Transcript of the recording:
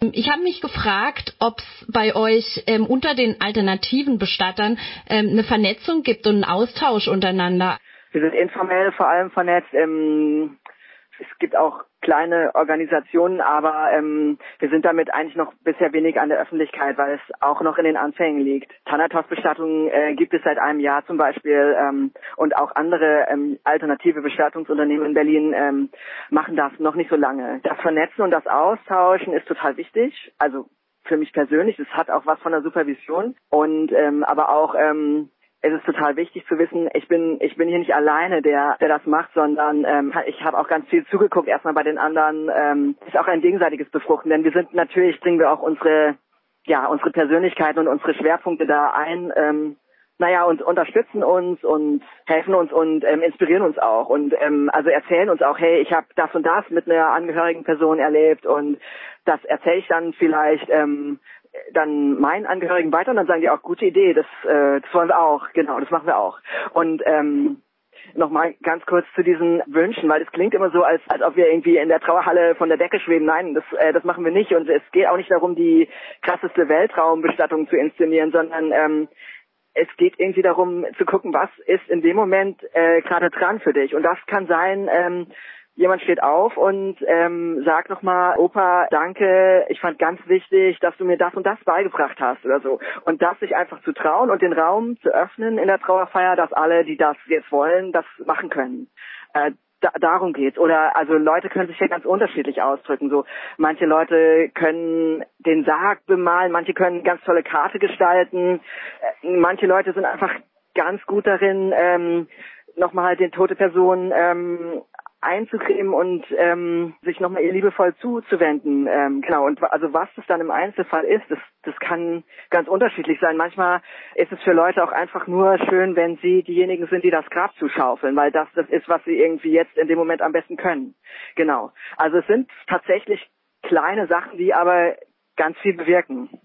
Ich habe mich gefragt, ob es bei euch unter den alternativen Bestattern eine Vernetzung gibt und einen Austausch untereinander. Wir sind informell vor allem vernetzt. Es gibt auch kleine Organisationen, aber wir sind damit eigentlich noch bisher wenig an der Öffentlichkeit, weil es auch noch in den Anfängen liegt. Thanatos-Bestattungen gibt es seit einem Jahr zum Beispiel und auch andere alternative Bestattungsunternehmen in Berlin machen das noch nicht so lange. Das Vernetzen und das Austauschen ist total wichtig, also für mich persönlich. Es hat auch was von der Supervision und aber auch es ist total wichtig zu wissen, ich bin hier nicht alleine, der das macht, sondern ich habe auch ganz viel zugeguckt, erstmal bei den anderen. Ist auch ein gegenseitiges Befruchten, denn bringen wir auch unsere Persönlichkeiten und unsere Schwerpunkte da ein, und unterstützen uns und helfen uns und inspirieren uns auch und also erzählen uns auch, hey, ich habe das und das mit einer angehörigen Person erlebt und das erzähle ich dann vielleicht dann meinen Angehörigen weiter und dann sagen die auch, gute Idee, das wollen wir auch, genau, das machen wir auch. Und nochmal ganz kurz zu diesen Wünschen, weil es klingt immer so, als ob wir irgendwie in der Trauerhalle von der Decke schweben. Nein, das machen wir nicht und es geht auch nicht darum, die krasseste Weltraumbestattung zu inszenieren, sondern es geht irgendwie darum zu gucken, was ist in dem Moment gerade dran für dich. Und das kann sein, jemand steht auf und sagt nochmal, Opa, danke, ich fand ganz wichtig, dass du mir das und das beigebracht hast oder so. Und das sich einfach zu trauen und den Raum zu öffnen in der Trauerfeier, dass alle, die das jetzt wollen, das machen können. Darum geht's. Oder also Leute können sich ja ganz unterschiedlich ausdrücken. So manche Leute können den Sarg bemalen, manche können ganz tolle Karte gestalten, manche Leute sind einfach ganz gut darin, nochmal den tote Person einzucremen und sich nochmal ihr liebevoll zuzuwenden. Genau, und also was das dann im Einzelfall ist, das kann ganz unterschiedlich sein. Manchmal ist es für Leute auch einfach nur schön, wenn sie diejenigen sind, die das Grab zuschaufeln, weil das ist, was sie irgendwie jetzt in dem Moment am besten können. Genau. Also es sind tatsächlich kleine Sachen, die aber ganz viel bewirken.